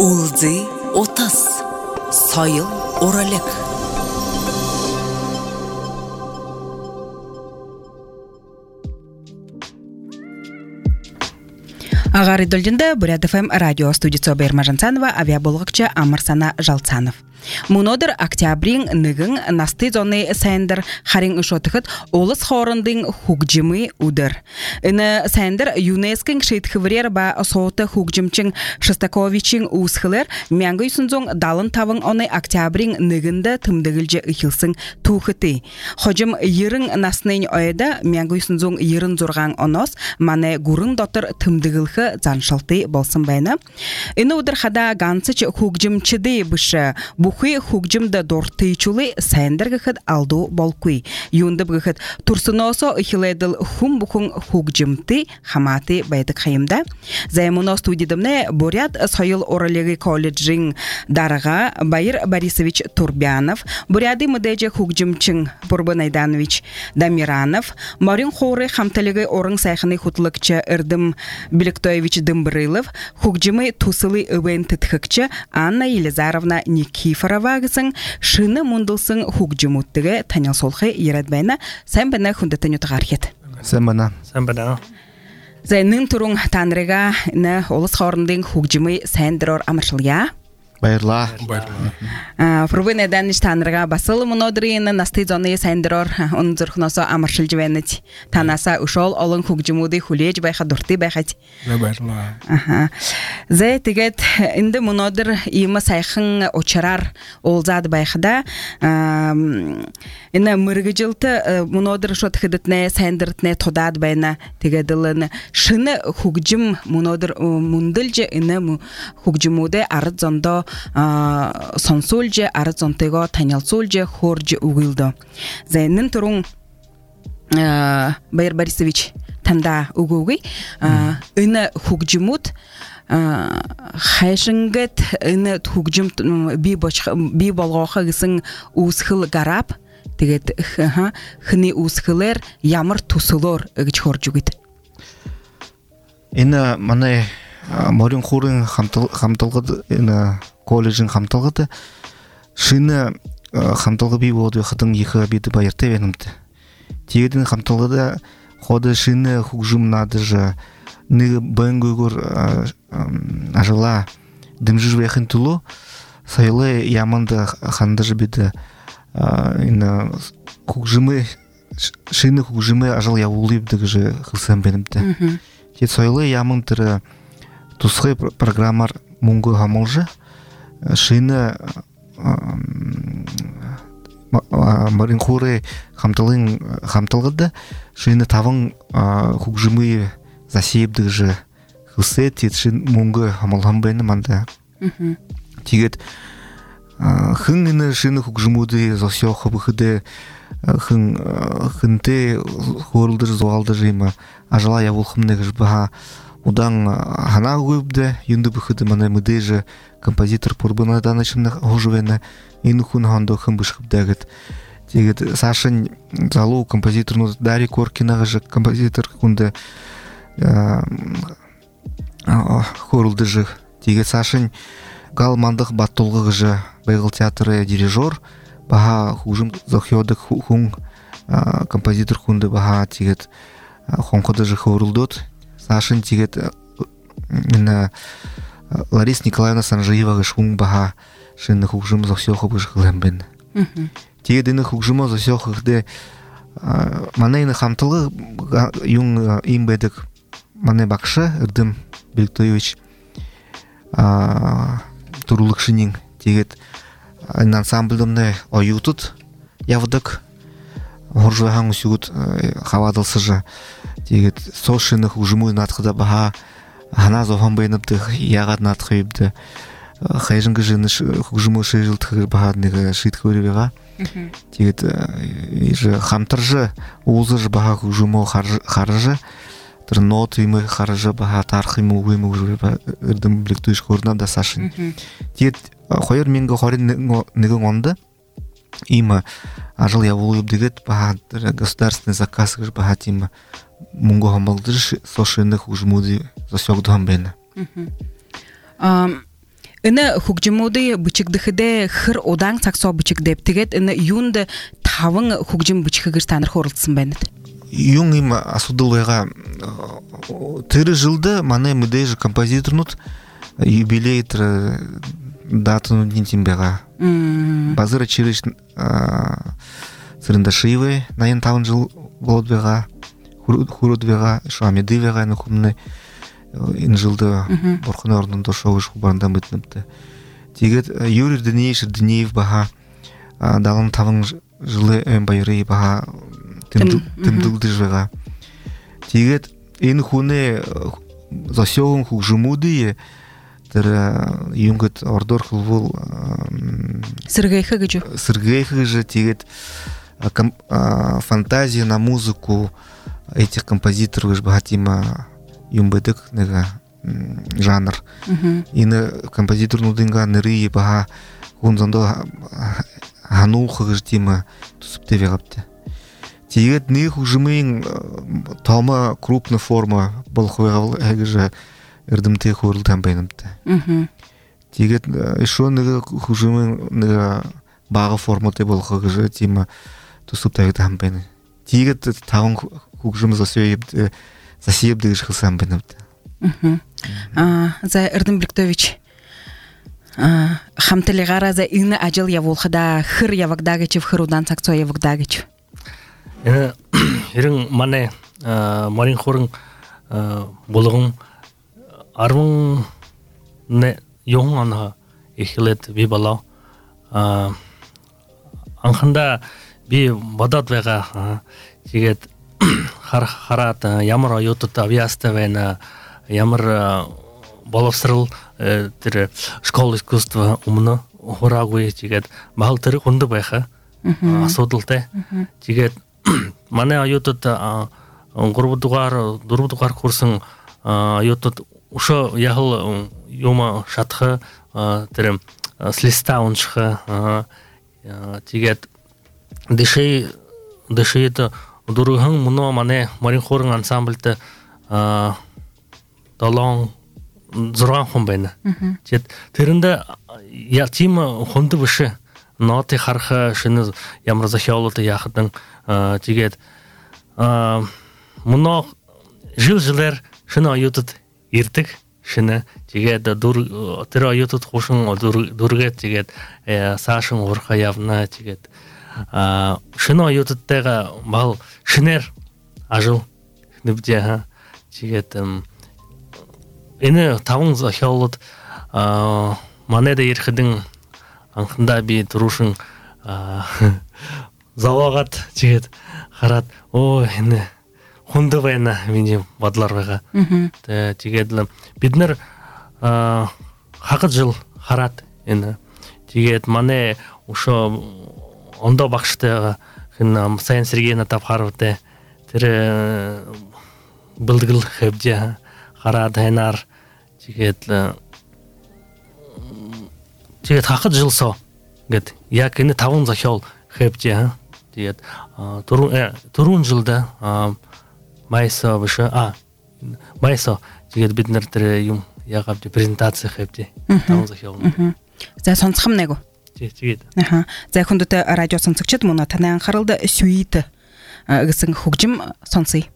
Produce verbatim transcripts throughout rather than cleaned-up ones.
Улзы отыз, сайыл оралек. Агары дөлдінде Бурят эф эм радио студиясы Бермажансанова, авиаболғықчы Амарсана Жалцанов. Мунодыр октябрин ныгын насты зоны сәндір харин ұшотықыт олыс хорындың хугжимы удыр. Іні сәндір ЮНЕСКО шейтхіврер ба соты хугжимчың Шостаковичің ұсқылыр мәңгі үсінзон далын тавын оны октябрин ныгынды тымдығылжы ұхилсын тухыты. Хожым ерін наснын ойда мәңгі үсінзон ерін зорған онос маны гурын дотыр тымдығылғы заншылты болсын байны. Іні удыр хада гансыч хугжимчыды бұшы Бухы хугжимда дортыйчулы сәндір алду болкуй. Юнды бұғыд турсыносо ұхилайдыл хум бұхын хугжимты хаматы байдық хайымда. Займуно студидымны Бурят Сайыл Оралеги колледжин дарыға Байыр Борисович Турбянов, Буряды мыдайжы хугжимчың Бурбан Айданович Дамиранов, Марин хоры хамталығы орын сайхыны хутлықчы Ирдым Белектоевич Дымбрылов, хугжимы тусылы өвен тытхықчы Анна Елизаровна Никифорова гісің шыны мұндылсың хугжимуттығы танял солхы ерадбайна сән бәна хүндетін ұтығар кет. Сән бәна. Сән бәна. Зәйнің тұрың танрыға на олыс хорындың хугжимы сәндірор амыршылға? Байырла. Фрубын әдән іш танрыға басылы мұнодырыйыны насты зоны сәндірор оның зұрқынасы амыршыл жывәнет. Танаса ұшол олың хугжимуды хулеж байға дұрты байғат. Байырла. Зәй тегет инде мұнодыр имы сайқын очарар олзады байқыда. Инна мұрғы жылты мұнодыр шот хыдытне сәндіртне тодад байна тегеділіні. Шыны хугжим мұнодыр мұндылжы инна хугжимуды арыд зондо сонсулже, арыд зонтего танялсулже, хорже угылды. Зәйнін тұрың Байыр Борисович танда угугы инна хугжимут хайшынгет инна хугжим би болғақы гісің ұсқыл гарап тегет хыны ұсқылер ямыр тусылор үгіч хоржугыд. Инна маны Морин хурын хамтылғыды, колледжин хамтылғыды, шыны хамтылғы бей болды қытың екі бейді байырты венімді. Тегедін хамтылғыда ходы шыны хугжымнады жы, ны бәңгөгір ажыла дымжыр вәхін тұлу, сайлы яманды қанды жы бейді хугжымы, шыны хугжымы ажыл яулы бейді жы қылсан бенімді. Тет сайлы ямандыры Тусхай программар мунгу хамолжы, шыны марин хоры хамтылғыды, шыны тавың хугжымы засейбді жы хылсы, тет шын мунгу хамолған бәйні манда. Тегет хыңыны шыны хугжымуды засеоқы бұқыды, хынты хорылдыр зоғалды жыйма, ажала явулқымны ғыжбаға Удан хана губде юнды бухыды мана мыдыжы композитор Пурбана данычында хожувена инухун хандо хымбышкып дагыт. Тегет Сашын залу композиторну Дарья Коркина же композитор кунда хорулды же. Тегет Сашын галмандық баттолғы же байгыл театры дирижер баха хужым захёдык хун композитор кунда баха тегет хонқоды же хорулдот. Сашын тегет Лариса Николаевна Санжиева шум баха шынны хугжым засёхы бұшқылым бен. Тегедіні хугжыма засёхы де манайны хамтылы юң имбедік маны бақшы Ирдым Белектоевич турулықшының тегет ансамбльдымны оютыт явдық Хоржуахан усюгут хавадылсы жы. Тегет сошыны хугжыму натқыда баха хана зоған байыныпты яғад натқы ебді. Хайжынғы жыны хугжыму шыжылтығы бахадныға шыйтқы өребеға. Тегет хамтыр жы, уызы жы баха хугжыму харжы. Тыр нот үймі харжы баха тарқымы үймі өребе Ирдым Белектоевич көрінам да Сашын. Тегет қойыр менгі қорын нігің онды. Има ажыл явулы дегет баха государственный заказ баха тима мунго хамалдыр сошыны хугжмуды засёгды хамбена. Ына хугжимуды бычыгдыхыде хыр одан саксо бычык деп тигет ына юнда тавың хугжим бычыгыр станыр хорылтсын бенет. Юң им асудылыга тыры жылды мане мыдежи композиторнут юбилей датыну динтимбега. Базыра чириш сырындашивы наен тавын жыл болдбега, хурудбега, шуамедывега нухумны ин жылды орхуна орнында шоуш хубарында мытныпты. Тигет Юрий Днеевич Днеев баха далын тавын жылы өн байры баха тымдылды жвега. Тигет ин хуне засёгын хугжумуды тер юнгет ордор хулвул Сергейха гыжу. Сергейха же тигет фантазия на музыку этих композиторов бахатима юмбедек нега жанр. Ины композитор нудинга нырые баха хунзандо хануха гыжтима тусуптевегапте. Тигет ных ужимын тома крупная форма болхуевал эгже эрдимте хурултан бейнамте. Тигет еще нега ужимын нега бага форматы болху гыжы тима тусуптевегапте бейны. Тигет тавын хужим засееб засееб дегиш хылсан бейнамте. За Эрдим Бликтович хамтелегара за ины ажил явулхада хыр явагдагычев хырудан сакцо явагдагыч. Ирин мане марин хорын болгон армын не йоң анха ихлет би бала анханда би бадат вега тигет хар харат ямар ютут авиаста вена ямар боловсрыл тэр школ искусства умно хорагуй тигет мал тэр хунды байха асуудалтай тигет мане аютут гурву дугар дурву дугар курсын аютут ушо яхыл юма шатха тэр слиста унчха тигет дишей дишейт дурган муно мане марин хорын ансамбльте талон зурган хон байна. Чет тэрэнде я тима хонды бишэ ноты харха шинэ ямар захиолото яхадан тигет муно жил жилэр шинэ аютут ирдэг шинэ тигет дур тэр аютут хушин дургэт тигет саашин урха явна тигет шинэ аютуттайга мал шинэр ажил ныбдэ ха тигет эне тавын захиолот манеда ирхэдэн анханда би турушин завагат тигет харат о эне хунда байна миний бодлоор байгаа. Тэ тигет бид нар хагад жил харат эне тигет мане ушо ондо багштай хэн сайн Сергей Натав харвте тэр бэлдгэл хэвдэ хараад хайнаар тигет тигет хагад жилсоо гэд яг энэ таван захиол хэвдэ тигет турун турун жилда майсо биш а майсо тигет бид нар тэр юм ягав презентаци хэвдэ таван захиол. За сонцхом нэгу. Тигет. Аха. За хүндэт радио сонсогчд муна танай анхааралд сүйт гэсэн хөгжим сонсъё.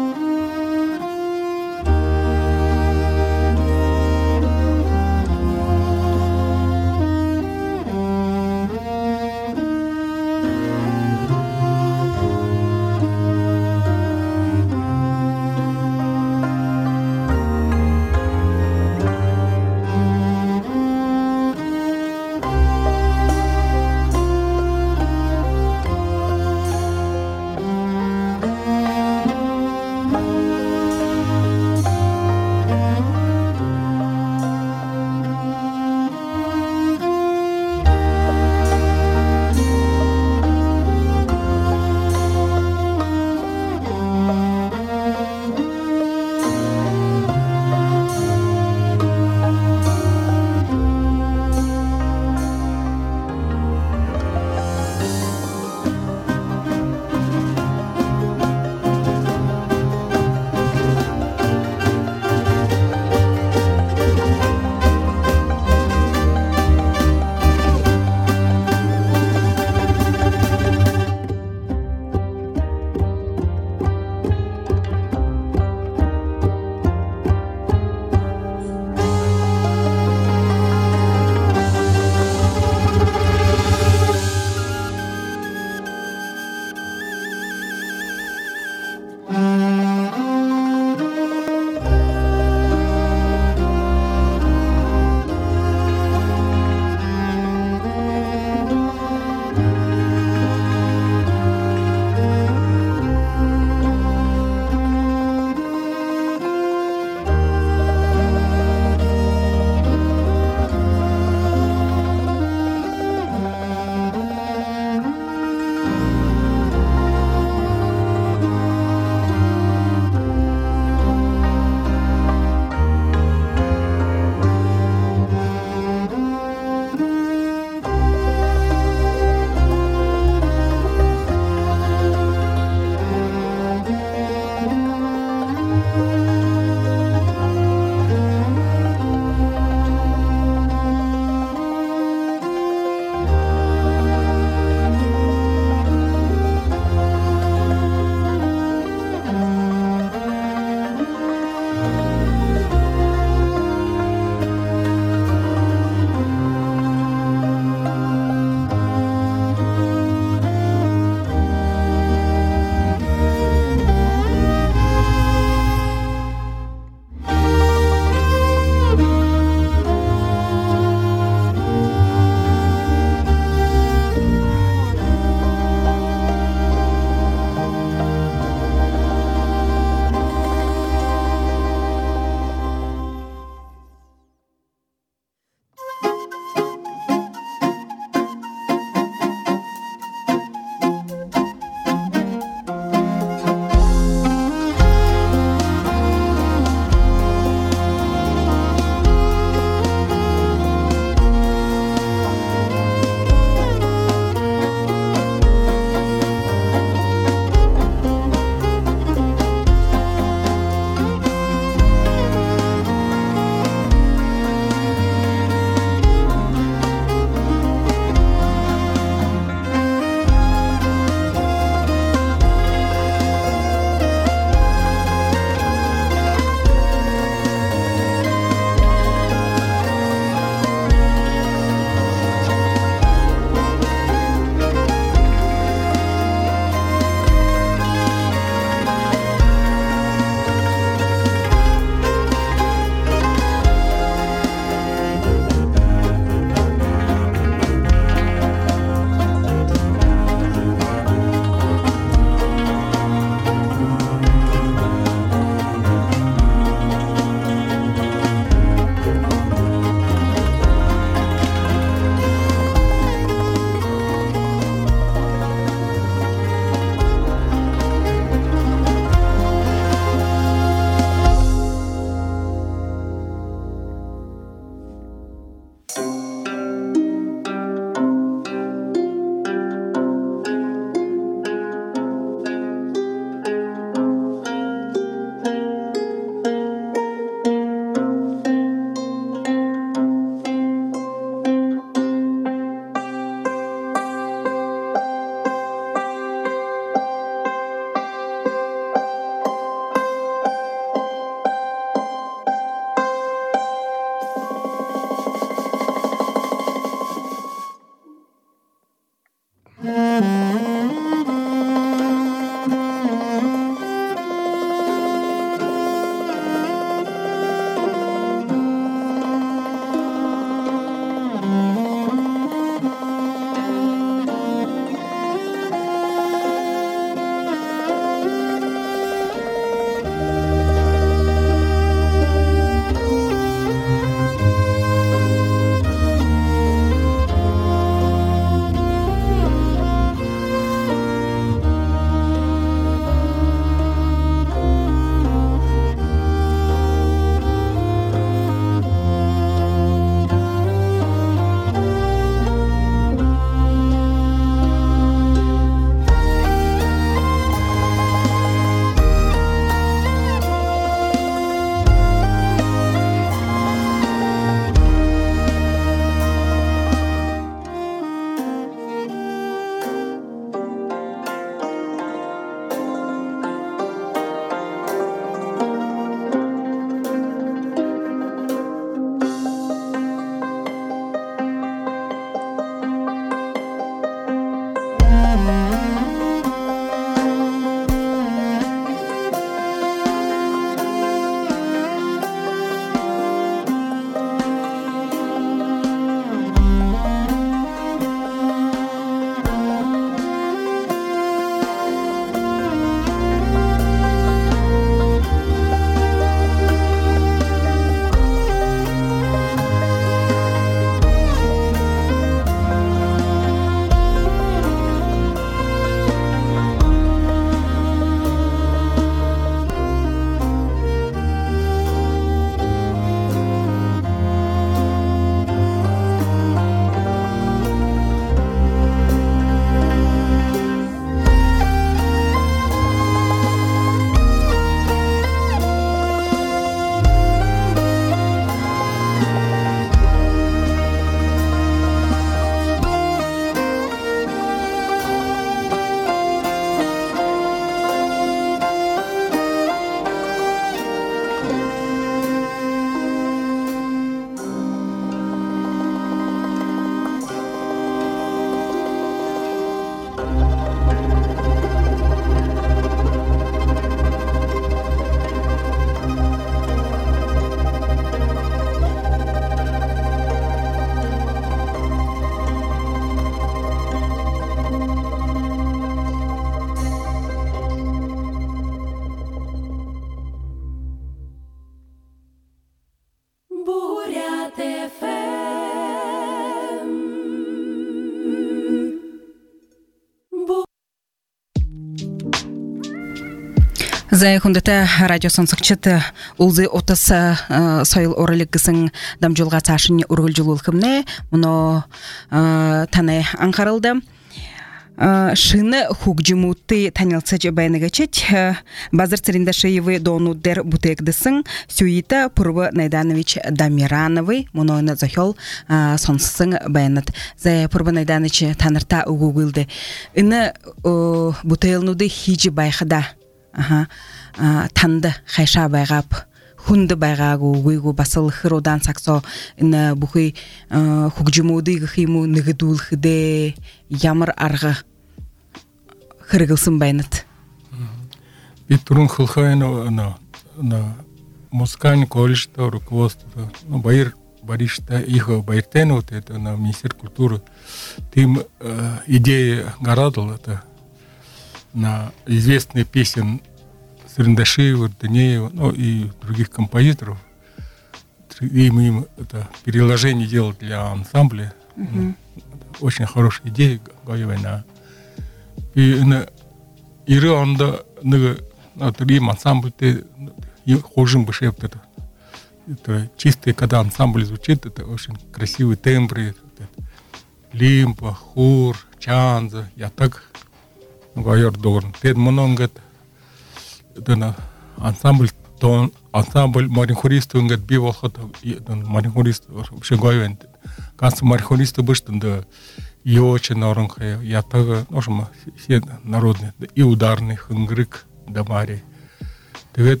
За хундата радио сонсокчет улзы отыз сойл оралык гысың дамжулга цашын ургулжулулкымне муно таны анкарылды. Шыны хугжумутты танылса жабайныгачет базар царинда шеевы донуддер бутекдысың Сюита Пурва Найданович Дамирановый муноyna захол сонсысың баянат. За Пурва Найданович танырта угугылды. Ины бутейлнуды хижи байхада Ага, танды хайша байгап, хунды байгагу, гуйгу басыл хыродан саксо, ина бухи хугжумуды гхиму нигдул хыде ямар арга хыргылсын байнат. И турун хылхайна на на музыкальный колледж то руководство, ну Баир Боришта их Баиртен вот это на министер культуры, тем идея горадал это на известные песен Сырындашеева, Данеева, ну и других композиторов. И мы им это переложение делали для ансамбля. Mm-hmm. Очень хорошая идея, Гаевайна. И на Иры анда на трим ансамбль ты хожим бы шеп это. Это чистый, когда ансамбль звучит, это очень красивые тембры. Лимпа, хор, чанза, я так Гайор Дорн. Тед Мононгат, это ансамбль, то ансамбль маринхористов, он говорит, бивал хата, маринхорист, вообще Гайвен. Канц маринхористов был, что да, и очень наронхая, я так, ну что мы все народные, и ударный, хангрик, да мари. Тед,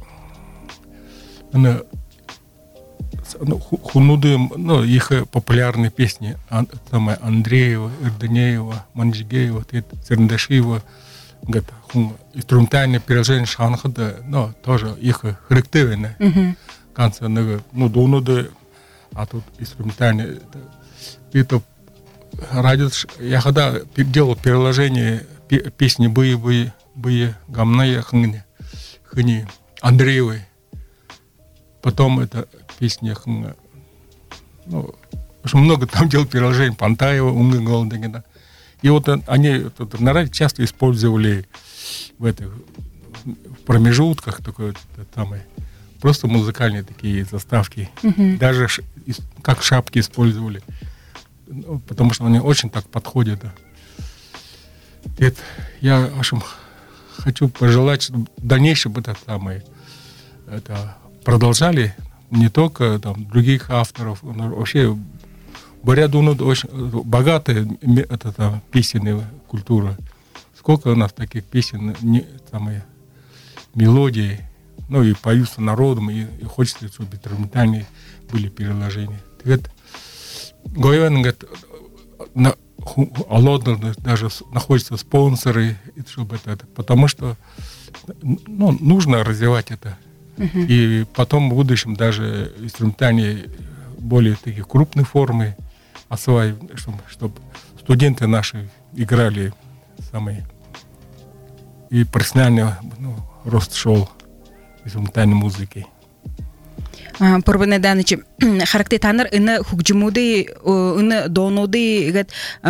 она хунуды, ну, их популярные песни, самое Андреева, Ирданеева, Манджигеева, Сырындашеева, инструментальное переложение шанхада, ну, тоже их характерные. Конца, ну, донуды, а тут инструментальное. Это радио, я когда делал переложение песни «Бые-бые», «Бые», «Гамная», «Хыни», «Хыни», Андреевой. Потом это песня, ну, очень много там делал переложений, Пантаева, Умы Голдегена. И вот они тут, на радио часто использовали в этих в промежутках такое, там, просто музыкальные такие заставки. Mm-hmm. Даже ш, как шапки использовали. Ну, потому что они очень так подходят. Да. Это, я в общем, хочу пожелать, чтобы в дальнейшем это самое это продолжали не только там других авторов, но вообще Борядуну очень богатая это, там, песенная культура. Сколько у нас таких песен, не, самые мелодии, ну и поются народом, и, и хочется, чтобы инструментальные были переложения. Вот, Гойвен говорит, на Алодно даже находятся спонсоры, чтобы это, потому что ну, нужно развивать это. Uh-huh. И потом в будущем даже инструментальные более такие крупные формы осваивать, чтобы, чтобы студенты наши играли самые и профессиональный ну, рост шел инструментальной музыки. Пурбана данычы характе таныр ины хугжумуды ины донуды гет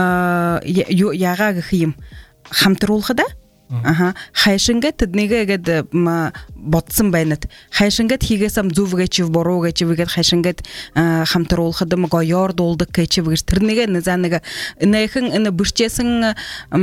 яга гхим хамтырулхада Ага, хайшинга тднига гад ботсын байнат. Хайшинга хигесам зувгачив борогачив гад хайшинга хамтарол хадам гойор долдык качив гыртырныга низаныга нэхэн ына бышчесин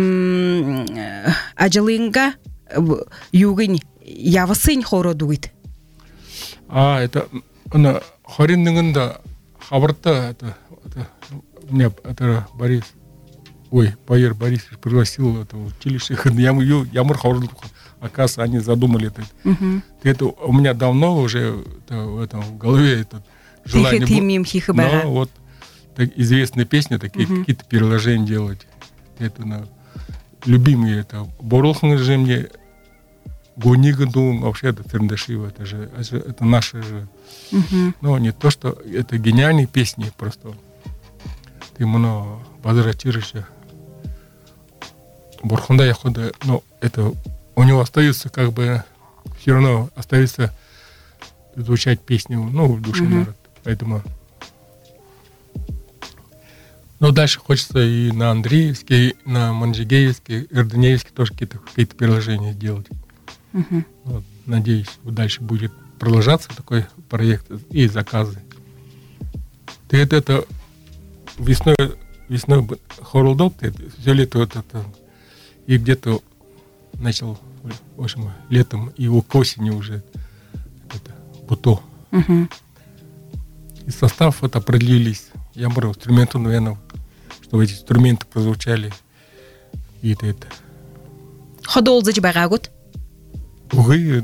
ажалынга югын явысын хородуит. А это ына хоринныгында хабарта это мне это Борис Ой, Баир Борисович пригласил это училище. Я Ямур Хаурл, оказывается, они задумали это. Uh-huh. Это у меня давно уже это, в этом в голове это желание было. Но вот так, известные песни, такие uh-huh. какие-то переложения делать. Это на любимые это Борлхан же мне Гонигаду, вообще это Сырындашеева, это же это наши же. Uh-huh. Но не то, что это гениальные песни, просто ты много возвратишь. Бурхунда я хода, но это у него остается как бы все равно остается звучать песни, ну, в душе mm-hmm. народ. Поэтому но дальше хочется и на Андреевский, и на Манджигеевский, Ирданеевский тоже какие-то, какие-то переложения делать. Мгм. Вот, надеюсь, дальше будет продолжаться такой проект и заказы. Ты это, это весной, весной хоролдал, ты все лето вот это, и где-то начал, в общем, летом и к осени уже это, буто. Мгм. И состав вот определились. Я брал инструменты, наверное, чтобы эти инструменты прозвучали. И это, это. Ходолзыч байгаагут. Угы,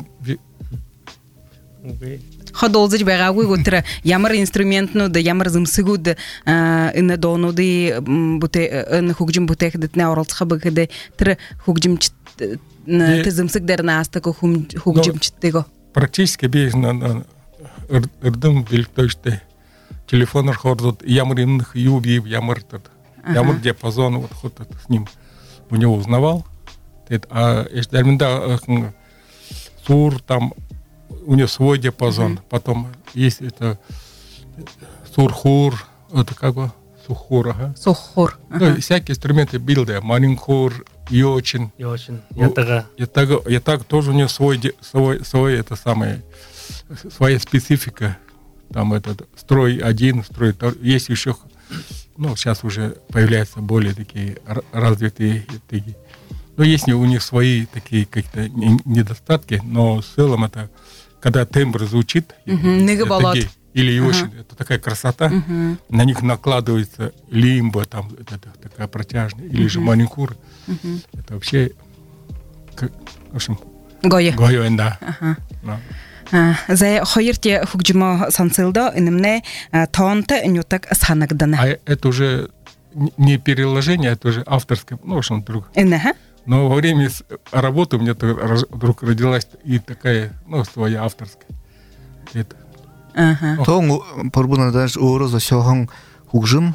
Ходолзыч байгаагүй гутра ямар инструментну да ямар зымсыгуд ина донуди буте ин хугжим бутех дэтне оролцха бэгэдэ тэр хугжимч Не- тэ зымсыгдэр наастако хугжимчтэго. практически без на на эрдем билтойште телефонер хордот ямар имных юби ямар тот ямар диапазон вот ход это с ним у него узнавал. Это, а эшдерминда сур там у него свой диапазон. Потом есть это сурхур, это как бы сухур, ага. Сухур. Ну, всякие инструменты билда, маринхур, йочин. И очень. Ну, Я тогда... И так, и так тоже у него свой, ди- свой, свой это самое, своя специфика. Там этот строй один, строй второй. Есть еще, ну, сейчас уже появляются более такие р- развитые такие. Но есть у них свои такие какие-то не- недостатки, но в целом это, когда тембр звучит, Мгм, это нигабалат. гей или йошин, это такая красота, Мгм. на них накладывается лимба, там это, это такая протяжная, или же маникюр. Мгм. Это вообще, как, в общем, Гойе. гойоэн, да. Аха. Да. За хоёрте хугжимо сансылда инемне тонта нютак санагдана. А это уже н- не переложение, это уже авторское, ну, в общем, друг. Инеха. Но во время с- работы у меня то раз- вдруг родилась и такая, ну, своя авторская. Это. Аха. тоң порбуна даже оро за сёхан хугжим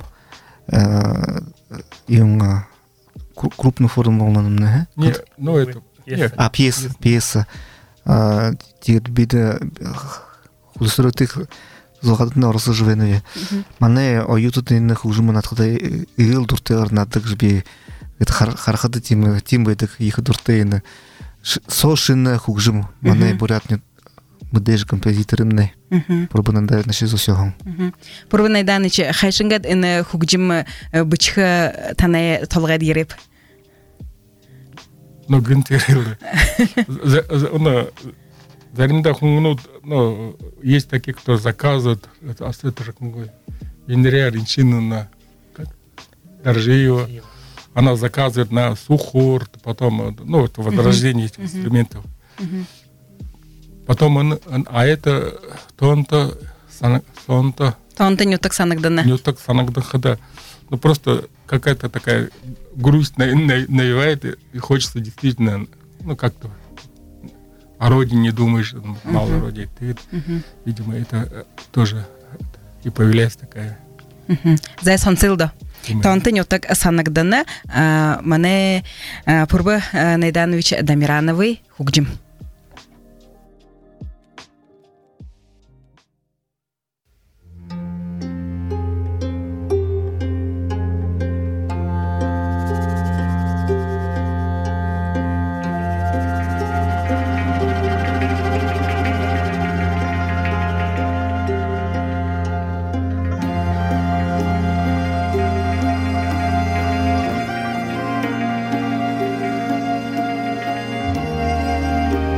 им крупную форму волнанымны. Не, ну, это... Пьеса. нет, А пьеса, пьеса. Тигр биде хулсыротых злохатны орысы живенове. Мане оютут инне хугжимын атқыда игыл дуртеғар надық жбе это хархады тим тим бедек их дуртейны сошинне хугжим мане бурятны мыдеж композиторымны Мгм. порбуна да наше за сёхан. Мгм. Пурванай данычы хайшынгат ин хугжим бычха тане толгад ереп. но гентерилы. Ну, заримда хунгну, ну, есть такие, кто заказывает, это асетр хунгой. Инрия ринчину на как? Ржиева. Она заказывает на сухур, потом, ну, это возрождение этих инструментов. Потом он, он- а это тонто, сан- сонто, Тонта нютак санагдана. не так санагдахада. Ну, просто какая-то такая грусть на- на- навевает, и- и хочется действительно, ну, как-то о родине не думаешь, мало о родине. Ты, видимо, это э, тоже и появляется такая. За сансылда. именно. Тонта нютак санагдана. Мане Пурба Найданович Дамирановый хугжим. Thank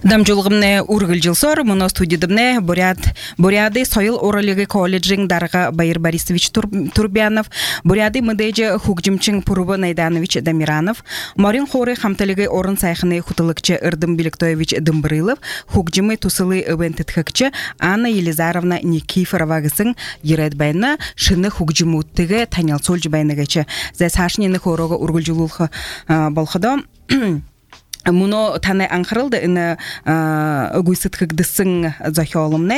Дамжулгымне ургыл жылсор, мұны студидымне Бурят, Буряды Сойыл Оралығы колледжин Дарга Байыр Борисович Турбянов, Буряды Мыдейджи Хугджимчин Пурубы Найданович Дамиранов, Марин Хоры Хамталығы орын сайхыны хутылыкчы Ирдым Белектоевич Дымбрылов, Хугджимы Тусылы Өвентетхакчы Анна Елизаровна Никифоровагысын Ередбайна, Шыны Хугджимуттығы Танял Сольджбайнагачы. Зай Сашнины хорога ургыл жылулхы болхыдам. Муно таны аңқырылды іні ұгүйсітхігдісің захиолымны.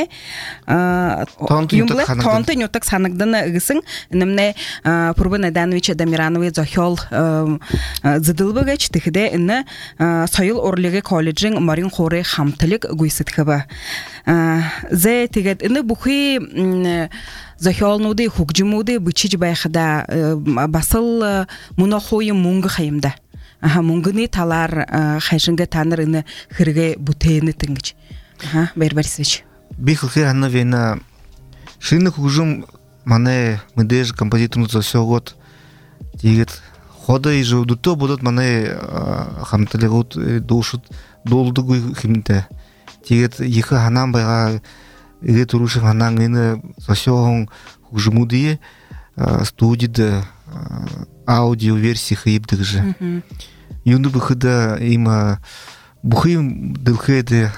Тонты нөттік санығдыны үгісің. Інімне Пурбы Найданович Дамирановы захиол зыдылбыгач тіхіде іні Сойыл Орлығы колледжин Марин Хоры хамтылық үгүйсітхібі. Зе тігет іні бұхи захиолнуды, хугджимуды бычич байхыда басыл муно хойы мұңғы қайымда. Аха, мунгыны талар хайшынга танырыны хырге бутейны тынгыч. Аха, Байыр Борисович. Бихылхи анна вена шины хужым мане мыдеж композиторну за все год. Дигет хода и же дуто будут мане хамталегут душут долдугу химте. Дигет иха ханам байга иге турушын ханан ины за все хужымудие студиде аудио версии хибдык же. Юнду быхыда има бухим дылхеде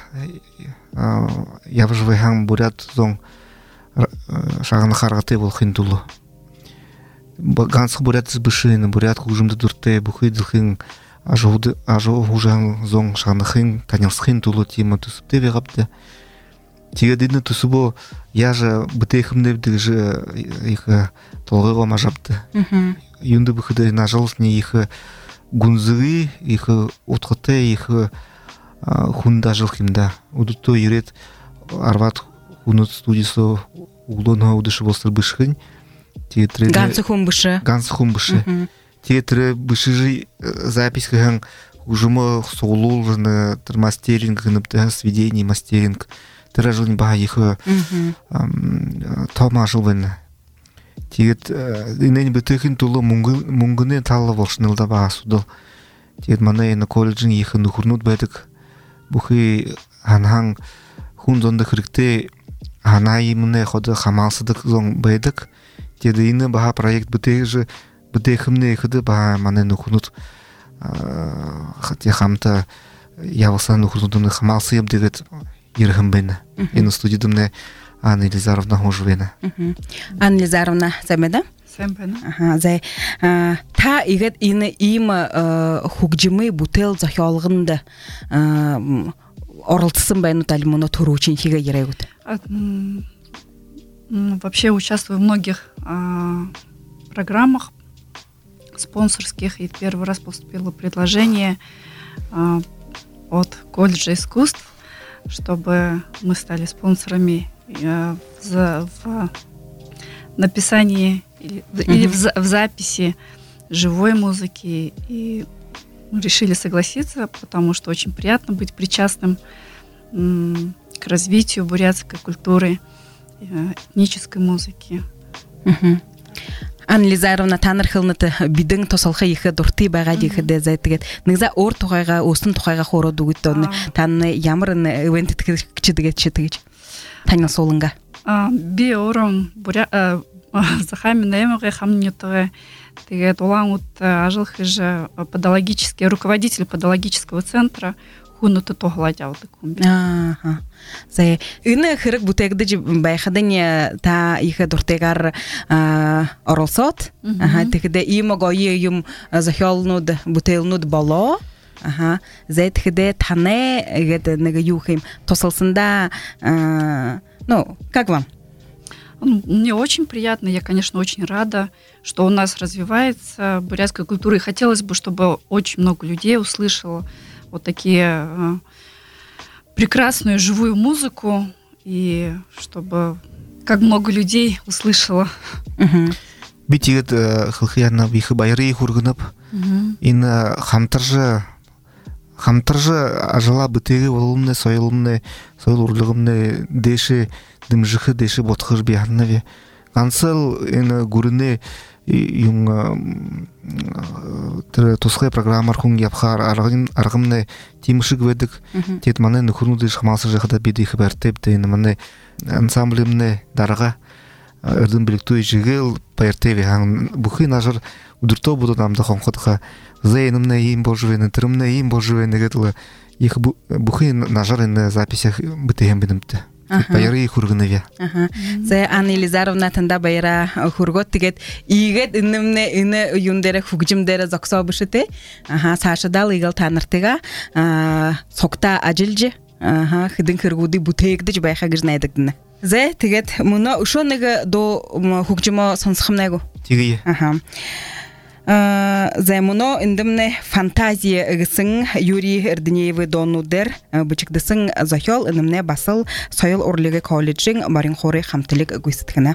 я вжвайхам бурят зон шаганы харгаты болхин тулу. Гансық бурят збышыны бурят хужымды дурте бухи дылхин ажуды ажу хужан зон шагнахин танялсхин тулу тима тусупте вегапте. Тига дидны тусубо я же бытейхымды бдык же их толгыға мажапты. Юнды быхыда нажалысне их гунзыры, их отхоте, их хунда жылхимда. Удуто юрет арват хунут студисо углонга удышы болсыр бышхын. Гансы хун бышы. Гансы хун бышы. Театре бышы жи запись кыган ужымы соулул мастеринг гынып сведение мастеринг. Тиражылын бага их тома жылвыны. Тигет инен битехин тулу мунгыны талла волшнылда бага судал. Тигет мана на колледжин их нухурнут бедик. Бухи ханхан хунзонда хрикте ханай мне хода хамалсыдык зон бедик. Тигет ины бага проект битех же битехимне хыды бага мана нухурнут хотя хамта явылса нухурнутымны хамалсы ем дегет ерхым бені. Ені студидымне Анна Елизаровна хожвена. Анна Елизаровна замеда? Замеда. Ага, зай. Та игет ины им хугджимы бутел захиолгында оралтысын байну талимуна туру үшін хига ерегут. Вообще участвую в многих программах спонсорских, и первый раз поступило предложение от колледжа искусств, чтобы мы стали спонсорами в, в написании или, mm-hmm. или в, в записи живой музыки. И мы решили согласиться, потому что очень приятно быть причастным м, к развитию бурятской культуры, этнической музыки. Mm-hmm. Анна Елизаровна таныр хылныты бидың тосалха ихы дурты бага дихы де зайтыгет. Ныза ор тухайга, остын тухайга хоро дугуттоны. Танны ямырын ивентит кичидигет читигич. Таня солынга. Би ором буря захами наемыгы хамнютыгы. Тигет улан ут ажылхы же подологический руководитель подологического центра хунуты тогладяу дыкумби. Ага. Зай ины хырык бутегды байхадыне та ихы дуртегар оролсот. Ага, тигде има гойы юм захиолнуд бутелнуд бало. Ага. Зай тигде тане геде нега юхим тосалсында. Ну, как вам? Мне очень приятно, я, конечно, очень рада, что у нас развивается бурятская культура, и хотелось бы, чтобы очень много людей услышало вот такие э, прекрасную живую музыку, и чтобы как много людей услышало. Битигет хылхиянна бихы байры хургынып, ин хамтаржы хамтаржы ажала битеги волумны сойлумны сойл урлыгымны деши дымжыхы деши ботхыж биянны. Гансыл ин гурыны юң тусхай программар хун япхар аргын аргымны тимшиг ведик тет маны нөхрүнү шамасы жахада биди хабартеп дейн маны ансамблемне дарага эрдин билектүү жигел паертеви хан бухи нажар удурто буду намда хонхотха зейнымне им божвене трымне им божвене гетла их бухи нажар на записях битем бинемте Байры хургыныве. Зе Анна Елизаровна танда байра хургот тигет игет иннемне ине юндере хугжимдере зоксо бышыте. Аха, Сашадал игал таныртыга сокта ажилжи. Аха, хидин кыргуди бутегдиж байха гыжнайдыгдыны. Зе тигет муна ушоныга до хугжимо сонсхымнайгу. Тиги. Аха. Займуно индемне фантазия гысың Юрий Эрденеевы донудер бычыкдысың захёл инемне басыл Соёл орлыгы колледжин барин хоры хамтылык гүйсыткына.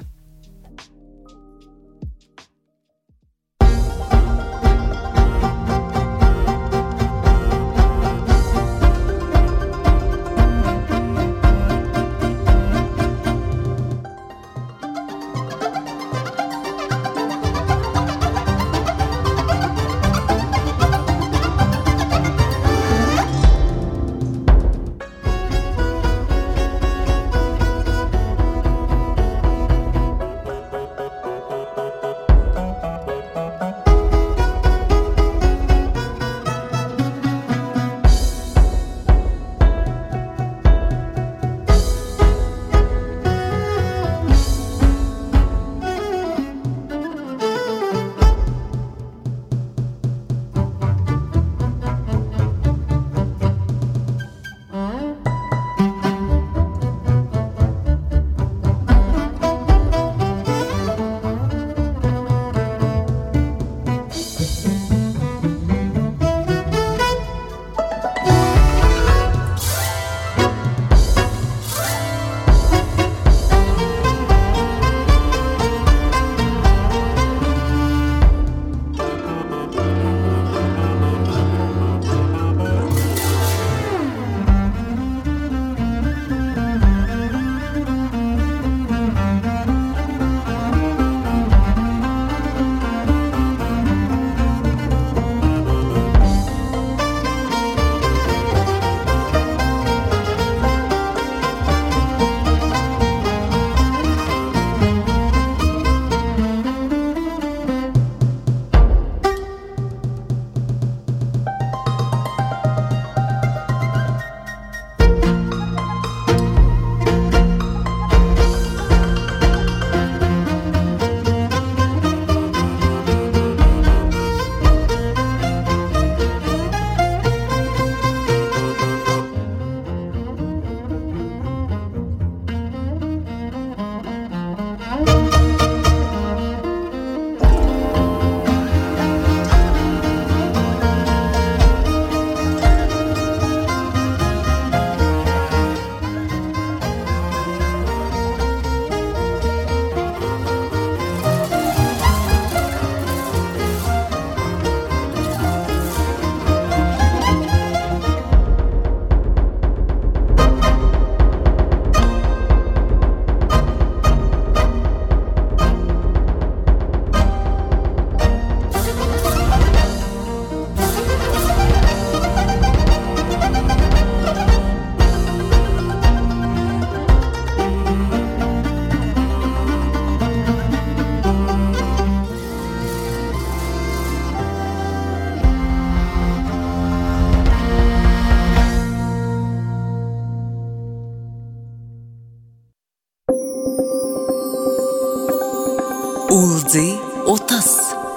Улзы отыз,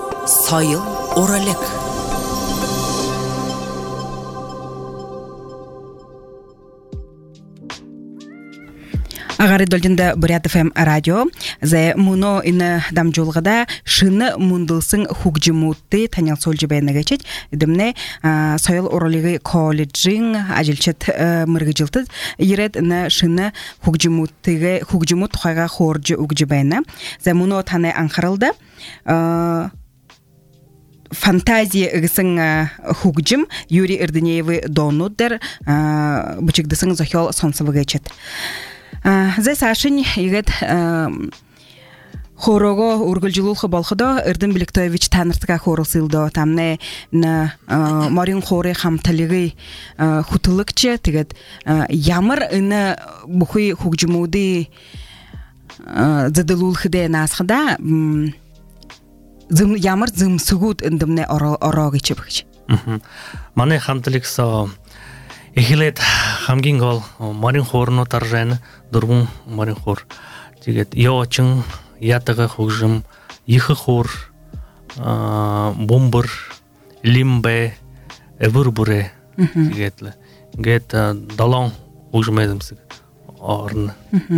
Соёл оралык. Агары долдинда Бурят эф эм радио, зе муно ина дамжулгада шыны мундылсың хугжимутты танял солжы бәйнігечет, дымне Соёл оралыгы колледжин ажилчет мыргыжилтыз, ерет ина шыны хугжимуттыгы хугжимут хайга хоржы угжы бәйна. Зе муно таны анқарылды, фантазия гысың хугжим Юрий Эрденеевы донудер бычыкдысың Захёл сонсывыгечет. Зе Сашин игет хорого ургулжулулхы болходо Эрден Билектоевич таныртыга хорылсылдо тамне на морин хоре хамталыгы хутылыкчы тигет ямар ына бухуй хугжумуды задылулхыде насхыда зым ямар зым сугут эндемне орогы чепхич. Мане хамталык со эхилет хамгин гол морин хорно таржен дургун морин хор тигет ёчын ятага хужим ихы хор бомбар лимбе эвурбуре тигетле гет далон хужмедимсиг орн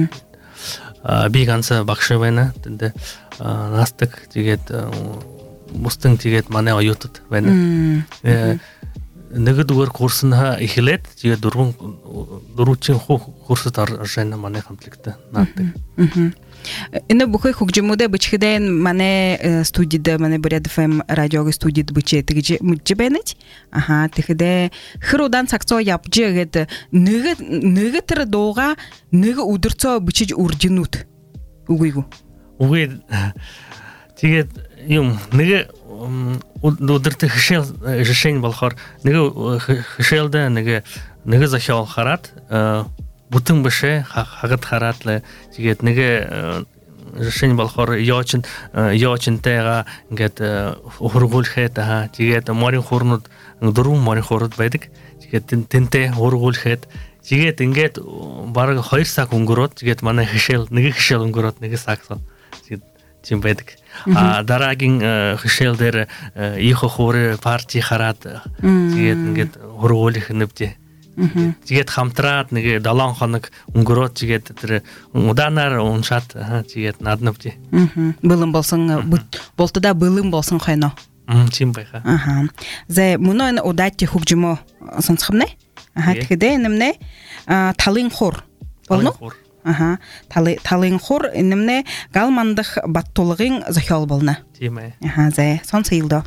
биганса бакшевена тенде настык тигет мустын тигет мане аютут вена неге дугар курсына ихилет тиге дургун дуручин ху курсы таржена мане конфликте наттык. Инна бухой хугжумуде бычхиден мане студияда мане Бурят эф эм радиога студияда быче тигже муджебенет. Ага, тигде хырудан саксо япжы гет неге неге тер доога неге удурцо бычиж урдинут. Угуйгу. Угуй тиге юм неге удурты хшел решение балхар неге хшелда неге неге захал харат бутын беше хагат харатлы тигет неге решение балхар ячин ячин тега гет ургул хета тигет морин хорнут дурум морин хорут байдык тигет тенте ургул хет тигет ингет бараг хоёр сак унгурот тигет мана хшел неге хшел унгурот неге саксо тим байдык а дарагин хшелдер ихо хоре партии харат тигет ингет ургул хнепте тигет хамтрат неге далан ханык унгурот тигет тире уданар уншат тигет наднапти былым болсың болтуда былым болсың хайно тим байха аха зе муно удатти хугжумо сонсхымне аха тигде немне талын хор болну аха талы талын хор немне галмандык баттулыгын захал болна тиме аха зе сонсыйлдо.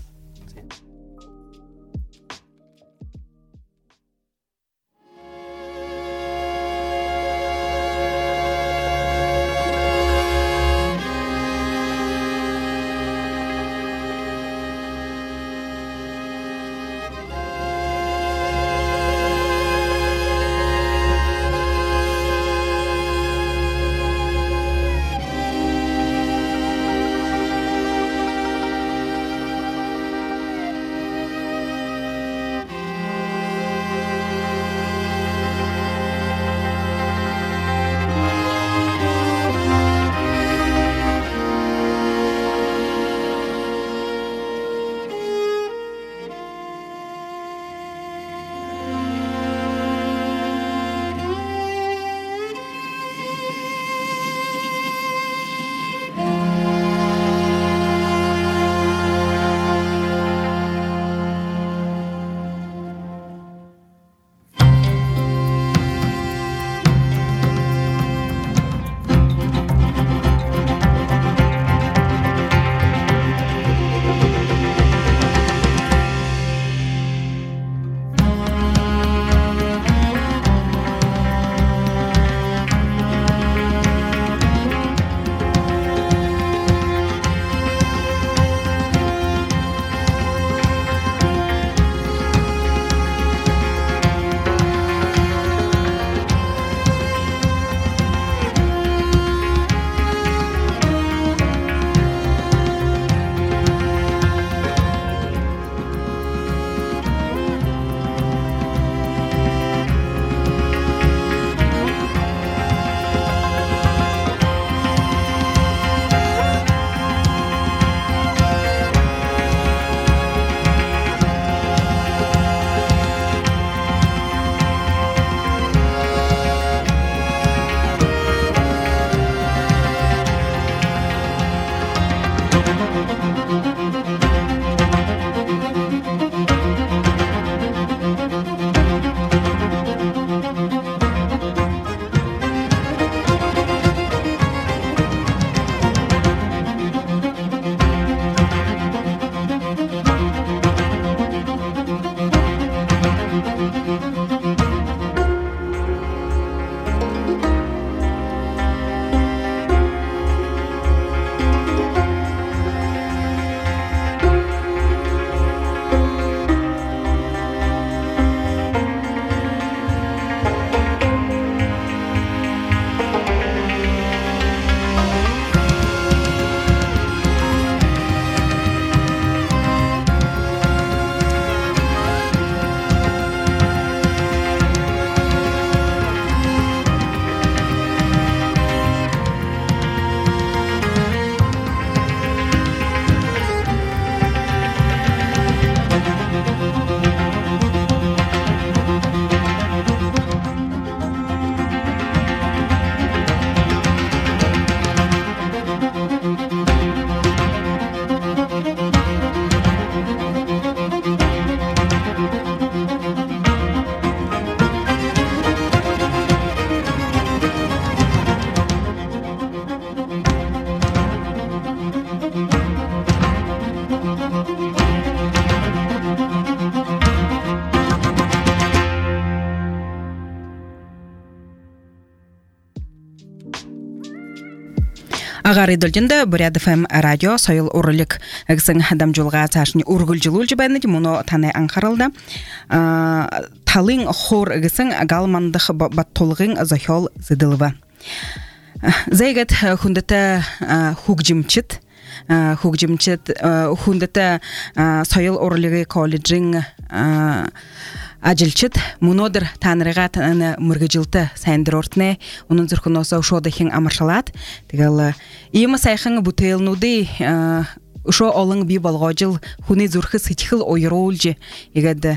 Агары дөлдінді Бурят эф эм радио сойыл урылык гісің дамжулға цашын ургул жылул жібәні мұны таны аңқарылды. Талың хор гісің галмандық баттолғың захол зыдылығы. Зайгат хундата хугжимчит, хугжимчит хундата сойыл урылығы колледжин Ажилчит мунодыр танырыға таны мұргыжилты сайындыр ортыны, оның зүркін осы ұшодахин амаршалат. Тегал, иемі сайқын бұтылнуды ұшо олың бей балғажыл хуны зүркі сытихыл ойыру олжы. Егеді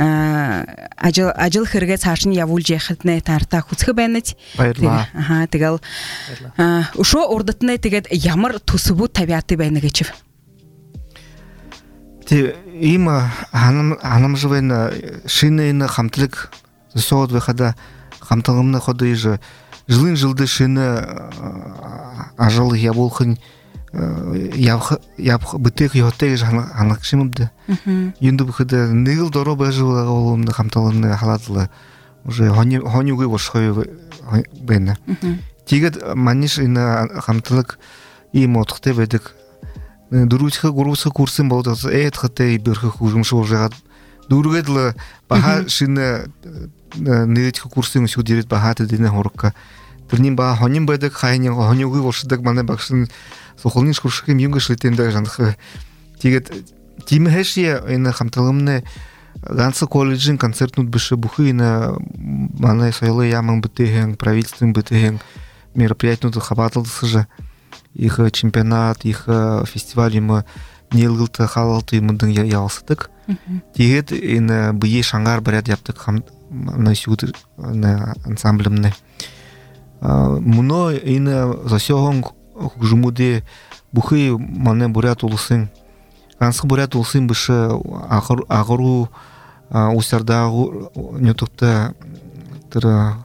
ажыл хырға сашын явул жехітіні тарта құтқы бәнет. Байырла. Тегал, ұшо ордатыны тегед ямыр тусыбу табиаты бәні geçіп. Те има ханам ханам живена шинейна хамтлык соод выхода хамталымны ходы же жылын жылды шины ажал я болхын я я бытык йотег анакшимды юнду выхода ныл дорога жила олымны хамталымны халадылы уже хони хонюгы бошхой бена тигет маниш ина хамталык им отхте ведик Дуручха гурусха курсын болды. Эт хатей бирхи хужумшы олжағад. Дургедлы баха шина нетхи курсын үсі дерет баха тедіне хорыққа. Бірнен баха хонин байдық, хайнен хонюғы болшыдық маны бақшын соқылнын шкуршықым юнғы шлетенді жанқы. Тегет тимі хэшия айна хамталымны гансы колледжин концертнут біші бұхы айна маны сойлы ямын бітіген, правительствен бітіген мероприятнуты хабатылдысы же. Их чемпионат, их фестиваль мы не лгылты, халалты мындың ялсыдық. Тегет ин бие шангар барят яптық хам на сюд на ансамблемне. Муно ин засёгон хужумуде бухы мане бурят улсын. Гансы бурят улсын бышы агыру усарда нютукта тыр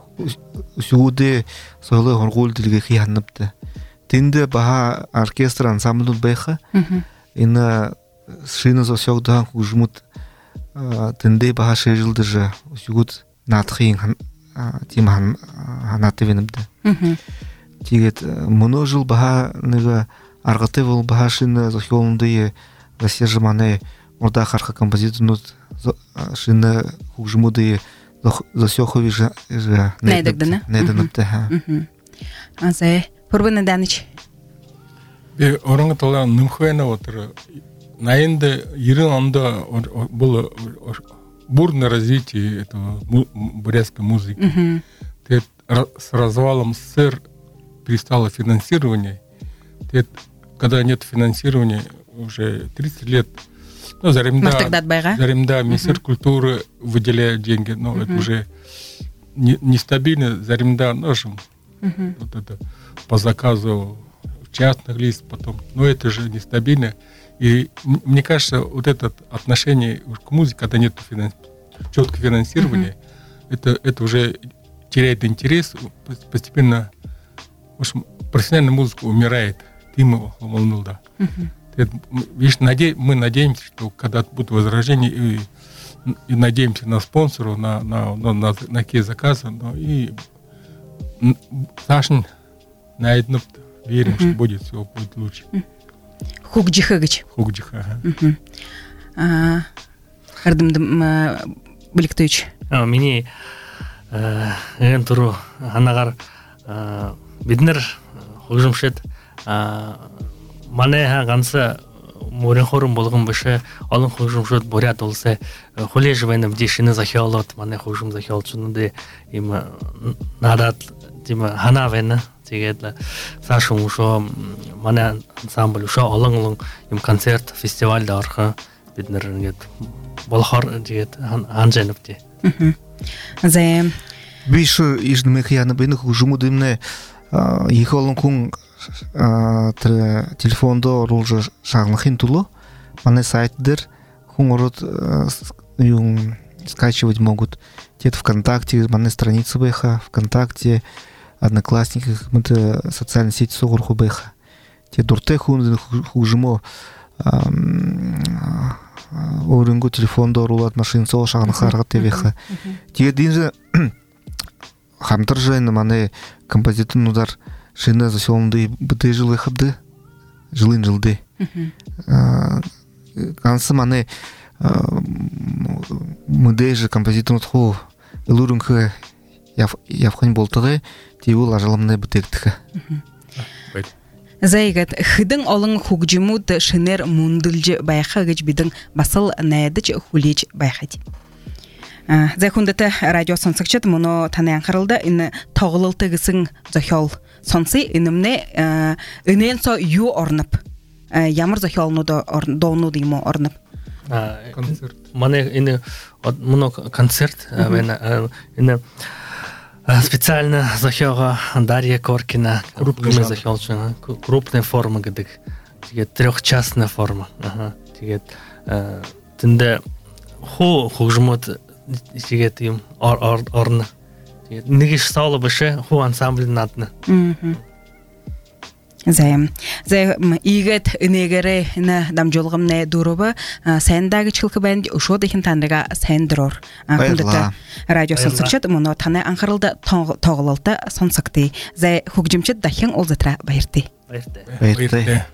сюде сойлы хоргул дилге хиянныпты. Тинде баха оркестр ансамбль бэха, ина шина засёгдан хужмут тинде баха шежил даже усюгут натхин тимхан ханатывенымды. Тигет муно жил баха ныга аргатывал баха шина засёгданды засержиманы орда харха композиторнут шина хужмуды засёхови же найдыгдыны. Азай Пурбаны Даныч. Бе ораңы тола нымхуэна отыр. Наенде ерин анда было бурное развитие этого бурятской музыки. С развалом СССР перестало финансирование. Когда нет финансирования уже тридцать лет, ну, заремда, заремда Министерство культуры выделяет деньги, но это уже нестабильно, заремда ножим. Вот это по заказу частных лиц потом. Но это же нестабильно. И мне кажется, вот это отношение к музыке, когда нет финанс... четкого финансирования, mm-hmm. это, это уже теряет интерес. Постепенно, в общем, профессиональная музыка умирает. Тима волнулда. Видишь, наде... мы надеемся, что когда будет возрождение, и, и надеемся на спонсоров, на, на, на, на, на какие заказы, но и Сашин найдем, верим, что будет все будет лучше. Хугджихагыч. Хугджиха. Ага. Ардым Биликтович. А мені ген туру анагар биднер хужумшет мане ха ганса морен хорум болгон беше алын хужумшет бурят олсе холе живайным дешины захиалат мане хужум захиалчунды им нарат тима ханавена тигедла сашум шо мане ансамбль шо алын им концерт фестиваль дарха биднер нет Болхар дигет анженопти. Зе Бишу иждмех я на бинах жумудымне ехолон кун телефондо рулжа шагнахин тулу. Мане сайттер хуморот юн скачивать могут. Тет ВКонтакте, мане страницы бэха, ВКонтакте, Одноклассниках, мате социальные сети согурху бэха. Те дурте хун хужимо Орынгу телефонда рулат машин сол шаган харга тебеха. Тие динже хамтар жайны мане композитор нудар шина за селомды быты жылы хабды жылын жылды кансы маны мыдей же композитор тху илурунхы явхань болтығы тиул ажалымны бытектікі. Зайгат хыдың олың хугжимут шинер мундылжы байха гыч бидың басыл найдыч хулич байхати. Зайхундаты радио сонсықчат мұны танаян қырылды, іні тоғылылтығысың зохол сонсы інімне үнен со ю орнып. Ямар зохолну дону дейму орнып. Концерт. Мане іні мұны концерт, іні специально захёга Дарья Коркина, крупная захёлчина, крупная форма гэдэг. Тэгээд трёхчасная форма. Ага. Тэгээд тэнде ху хугжмот тэгээд юм ор орна. Тэгээд нэг ш саала башы ху ансамбль надна. Мм. Займ. Зай игет инегере на дамжолгымне дуруба сендagi чылкы бәнд ошо деген тандыга сендирор. Кундата радио сонсыкчат муну таны анкырылды тогололта сонсыкты. Зай хугжимчит дахин олзатра байырты. Байырты. Байырты.